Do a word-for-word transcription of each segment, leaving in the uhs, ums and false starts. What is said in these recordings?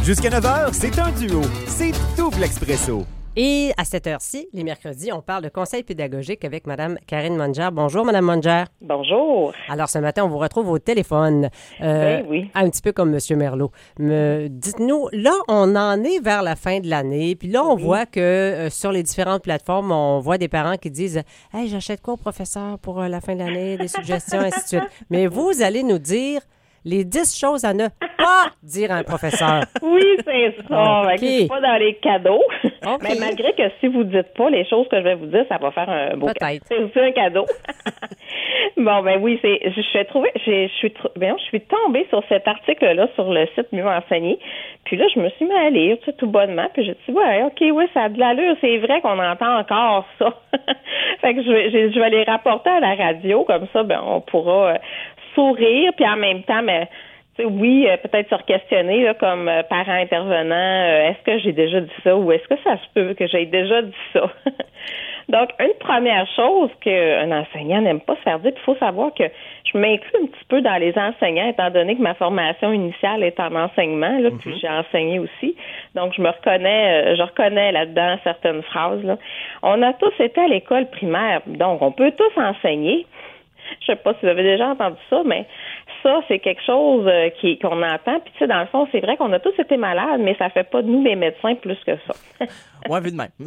Jusqu'à neuf heures, c'est un duo. C'est Double Expresso. Et à cette heure-ci, les mercredis, on parle de conseils pédagogiques avec Mme Karine Monger. Bonjour, Mme Monger. Bonjour. Alors, ce matin, on vous retrouve au téléphone. Euh, ben oui. Un petit peu comme M. Merlot. Me, dites-nous, là, on en est vers la fin de l'année. Puis là, on oui. voit que euh, sur les différentes plateformes, on voit des parents qui disent « Hey, j'achète quoi au professeur pour euh, la fin de l'année? Des suggestions, ainsi de suite. » Mais vous allez nous dire les dix choses à ne pas dire à un professeur. Oui, c'est ça. Okay. C'est pas dans les cadeaux. Okay. Mais malgré que si vous dites pas les choses que je vais vous dire, ça va faire un beau cadeau. C'est aussi un cadeau. Bon, ben oui, c'est. Je suis trouvé, je suis, ben, je suis tombée sur cet article-là sur le site Mieux Enseigner. Puis là, je me suis mis à lire, tu sais, tout bonnement. Puis j'ai dit, ouais, ok, oui, ça a de l'allure. C'est vrai qu'on entend encore ça. Fait que je vais, je, je vais les rapporter à la radio, comme ça, ben, on pourra euh, sourire, puis en même temps, mais oui, euh, peut-être se re-questionner là, comme euh, parent intervenant, euh, est-ce que j'ai déjà dit ça ou est-ce que ça se peut que j'ai déjà dit ça? Donc, une première chose qu'un enseignant n'aime pas se faire dire, il faut savoir que je m'inclus un petit peu dans les enseignants, étant donné que ma formation initiale est en enseignement, là, mm-hmm. puis j'ai enseigné aussi. Donc, je me reconnais, euh, je reconnais là-dedans certaines phrases. Là. On a tous été à l'école primaire, donc on peut tous enseigner. Je sais pas si vous avez déjà entendu ça, mais ça, c'est quelque chose euh, qui, qu'on entend. Puis, tu sais, dans le fond, c'est vrai qu'on a tous été malades, mais ça fait pas de nous, les médecins, plus que ça. Ouais, vu de même.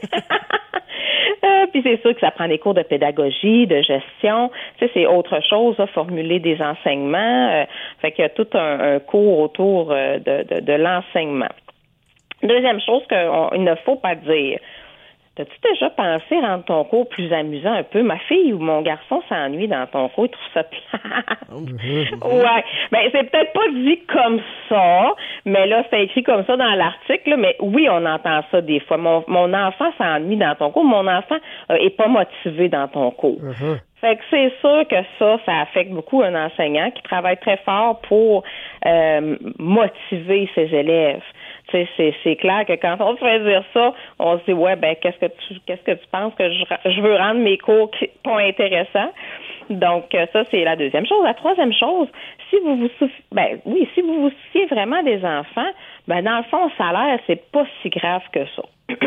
euh, puis, c'est sûr que ça prend des cours de pédagogie, de gestion. Tu sais, c'est autre chose, là, formuler des enseignements. Euh, fait qu'il y a tout un, un cours autour euh, de, de, de l'enseignement. Deuxième chose qu'il ne faut pas dire. As-tu déjà pensé rendre ton cours plus amusant un peu? Ma fille ou mon garçon s'ennuie dans ton cours, il trouve ça plate. Ouais. Ben, c'est peut-être pas dit comme ça, mais là, c'est écrit comme ça dans l'article, là, mais oui, on entend ça des fois. Mon, mon enfant s'ennuie dans ton cours, mon enfant euh, est pas motivé dans ton cours. Uh-huh. Fait que c'est sûr que ça, ça affecte beaucoup un enseignant qui travaille très fort pour euh, motiver ses élèves. C'est, c'est, c'est clair que quand on se fait dire ça, on se dit ouais ben qu'est-ce que tu qu'est-ce que tu penses que je, je veux rendre mes cours qui, pas intéressants. Donc ça c'est la deuxième chose. La troisième chose, si vous vous souciez, ben oui, si vous vous souciez vraiment des enfants, ben dans le fond le salaire c'est pas si grave que ça.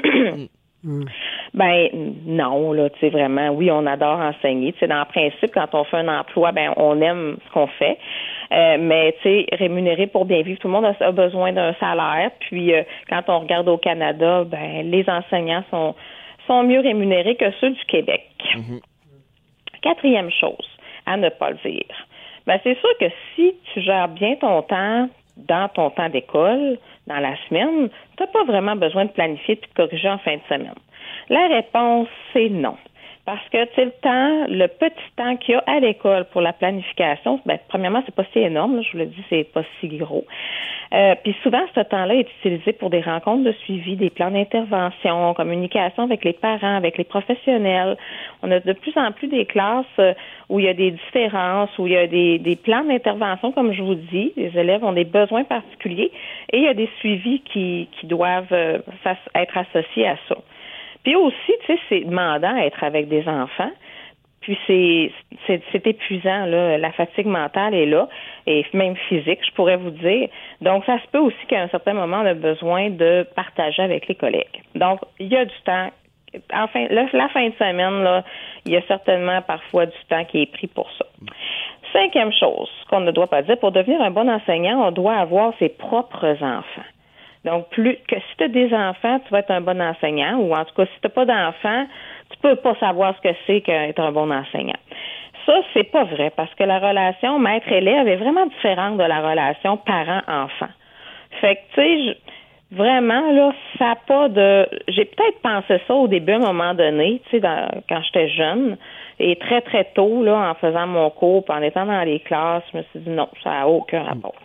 Mm. Ben non, là, tu sais, vraiment, oui, on adore enseigner. Tu sais, dans le principe, quand on fait un emploi, ben on aime ce qu'on fait. Euh, mais tu sais, rémunéré pour bien vivre, tout le monde a, a besoin d'un salaire. Puis euh, quand on regarde au Canada, ben les enseignants sont sont mieux rémunérés que ceux du Québec. Mm-hmm. Quatrième chose, à ne pas le dire. Ben c'est sûr que si tu gères bien ton temps dans ton temps d'école, dans la semaine, tu n'as pas vraiment besoin de planifier et de corriger en fin de semaine. La réponse, c'est non. Parce que, tu sais, le temps, le petit temps qu'il y a à l'école pour la planification, ben, premièrement, c'est pas si énorme, là, je vous le dis, c'est pas si gros. Euh, puis souvent, ce temps-là est utilisé pour des rencontres de suivi, des plans d'intervention, communication avec les parents, avec les professionnels. On a de plus en plus des classes où il y a des différences, où il y a des, des plans d'intervention, comme je vous dis. Les élèves ont des besoins particuliers et il y a des suivis qui, qui doivent euh, être associés à ça. Puis aussi, tu sais, c'est demandant d'être avec des enfants. Puis c'est, c'est, c'est épuisant, là. La fatigue mentale est là, et même physique, je pourrais vous dire. Donc, ça se peut aussi qu'à un certain moment, on a besoin de partager avec les collègues. Donc, il y a du temps. Enfin, la, la fin de semaine, là, il y a certainement parfois du temps qui est pris pour ça. Cinquième chose qu'on ne doit pas dire, pour devenir un bon enseignant, on doit avoir ses propres enfants. Donc, plus que si tu as des enfants, tu vas être un bon enseignant, ou en tout cas, si tu n'as pas d'enfants, tu peux pas savoir ce que c'est qu'être un bon enseignant. Ça, c'est pas vrai, parce que la relation maître-élève est vraiment différente de la relation parent-enfant. Fait que, tu sais, vraiment, là, ça n'a pas de... J'ai peut-être pensé ça au début, à un moment donné, tu sais, dans... quand j'étais jeune, et très, très tôt, là, en faisant mon cours, puis en étant dans les classes, je me suis dit non, ça n'a aucun rapport.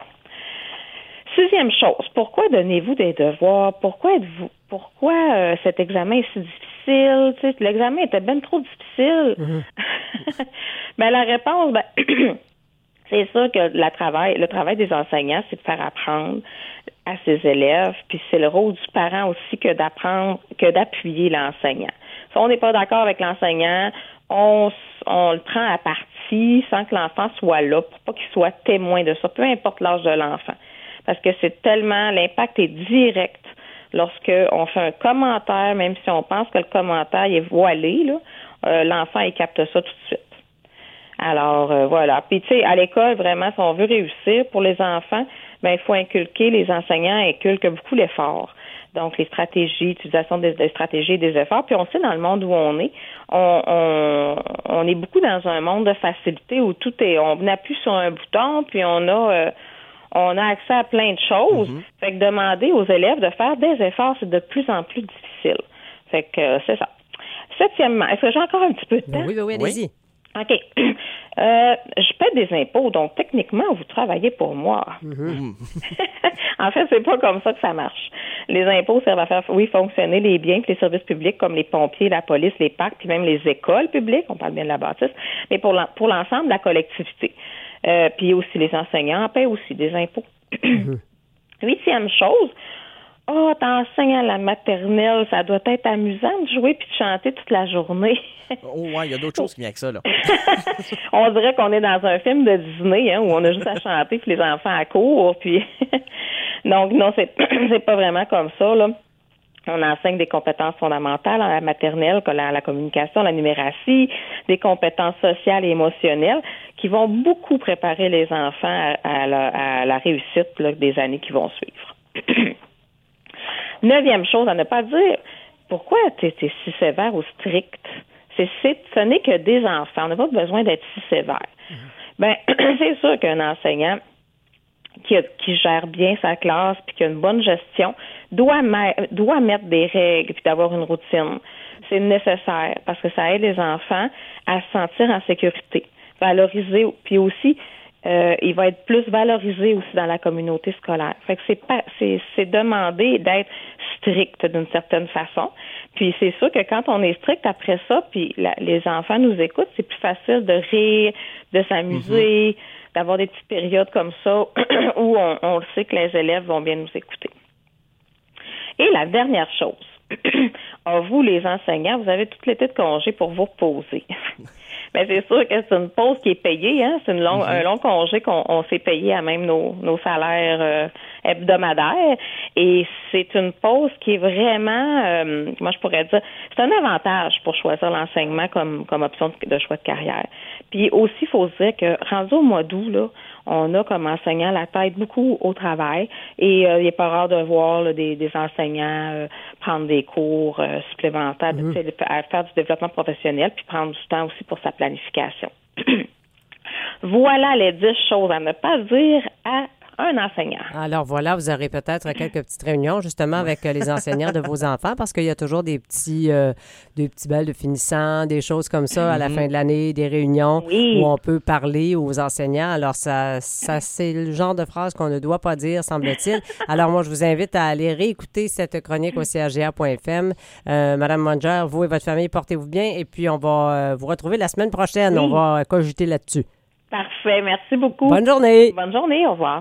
Sixième chose, pourquoi donnez-vous des devoirs? Pourquoi êtes-vous, pourquoi euh, cet examen est si difficile? Tu sais, l'examen était bien trop difficile. Mm-hmm. Ben, la réponse, ben, c'est sûr que la travail, le travail des enseignants, c'est de faire apprendre à ses élèves, puis c'est le rôle du parent aussi que d'apprendre, que d'appuyer l'enseignant. Si on n'est pas d'accord avec l'enseignant, on, on le prend à partie sans que l'enfant soit là, pour pas qu'il soit témoin de ça, peu importe l'âge de l'enfant. parce que c'est tellement, l'impact est direct lorsqu'on fait un commentaire, même si on pense que le commentaire est voilé, là, euh, l'enfant, il capte ça tout de suite. Alors, euh, voilà. Puis, tu sais, à l'école, vraiment, si on veut réussir pour les enfants, ben il faut inculquer, les enseignants inculquent beaucoup l'effort. Donc, les stratégies, l'utilisation des, des stratégies et des efforts. Puis, on sait, dans le monde où on est, on, on, on est beaucoup dans un monde de facilité où tout est, on appuie sur un bouton, puis on a, euh, on a accès à plein de choses. Mm-hmm. Fait que demander aux élèves de faire des efforts, c'est de plus en plus difficile. Fait que euh, c'est ça. Septièmement, est-ce que j'ai encore un petit peu de temps? Oui, oui, oui, allez-y. Oui. OK. Euh, je paie des impôts, donc techniquement, vous travaillez pour moi. Mm-hmm. En fait, c'est pas comme ça que ça marche. Les impôts servent à faire, oui, fonctionner les biens et les services publics comme les pompiers, la police, les parcs, puis même les écoles publiques, on parle bien de la bâtisse, mais pour, l'en, pour l'ensemble de la collectivité. Euh, puis aussi les enseignants paient aussi des impôts. Mm-hmm. Huitième chose, oh, t'enseignes à la maternelle, ça doit être amusant de jouer puis de chanter toute la journée. Oh ouais, il y a d'autres choses qui viennent avec ça, là. On dirait qu'on est dans un film de Disney, hein, où on a juste à chanter puis les enfants accourent, puis donc non, c'est c'est pas vraiment comme ça, là. On enseigne des compétences fondamentales à la maternelle, comme la, la communication, la numératie, des compétences sociales et émotionnelles qui vont beaucoup préparer les enfants à, à, la, à la réussite là, des années qui vont suivre. Neuvième chose à ne pas dire, pourquoi tu es si sévère ou strict? C'est, c'est, ce n'est que des enfants. On n'a pas besoin d'être si sévère. Mm-hmm. Ben, c'est sûr qu'un enseignant qui, a, qui gère bien sa classe puis qui a une bonne gestion doit, ma- doit mettre des règles puis d'avoir une routine. C'est nécessaire parce que ça aide les enfants à se sentir en sécurité, valoriser, puis aussi Euh, il va être plus valorisé aussi dans la communauté scolaire. Fait que c'est pas, c'est, c'est demandé d'être strict d'une certaine façon. Puis c'est sûr que quand on est strict après ça, puis la, les enfants nous écoutent, c'est plus facile de rire, de s'amuser, mm-hmm. d'avoir des petites périodes comme ça où on, on le sait que les élèves vont bien nous écouter. Et la dernière chose, à vous les enseignants, vous avez tout l'été de congé pour vous reposer. Mais c'est sûr que c'est une pause qui est payée, hein. C'est une longue, mm-hmm. un long congé qu'on on s'est payé à même nos, nos salaires euh, hebdomadaires. Et c'est une pause qui est vraiment, euh, moi je pourrais dire, c'est un avantage pour choisir l'enseignement comme, comme option de, de choix de carrière. Puis aussi, il faut se dire que rendu au mois d'août, là, on a comme enseignant la tête beaucoup au travail et euh, il n'est pas rare de voir là, des, des enseignants euh, prendre des cours euh, supplémentaires, mmh. de, à faire du développement professionnel puis prendre du temps aussi pour sa planification. Voilà les dix choses à ne pas dire à un enseignant. Alors voilà, vous aurez peut-être quelques petites réunions justement avec les enseignants de vos enfants parce qu'il y a toujours des petits euh, des petits bals de finissants, des choses comme ça à la fin de l'année, des réunions oui. où on peut parler aux enseignants. Alors ça, ça c'est le genre de phrase qu'on ne doit pas dire, semble-t-il. Alors moi, je vous invite à aller réécouter cette chronique au c h g a point f m. Euh, Madame Munger, vous et votre famille, portez-vous bien et puis on va euh, vous retrouver la semaine prochaine. Oui. On va cogiter là-dessus. Parfait. Merci beaucoup. Bonne journée. Bonne journée. Au revoir.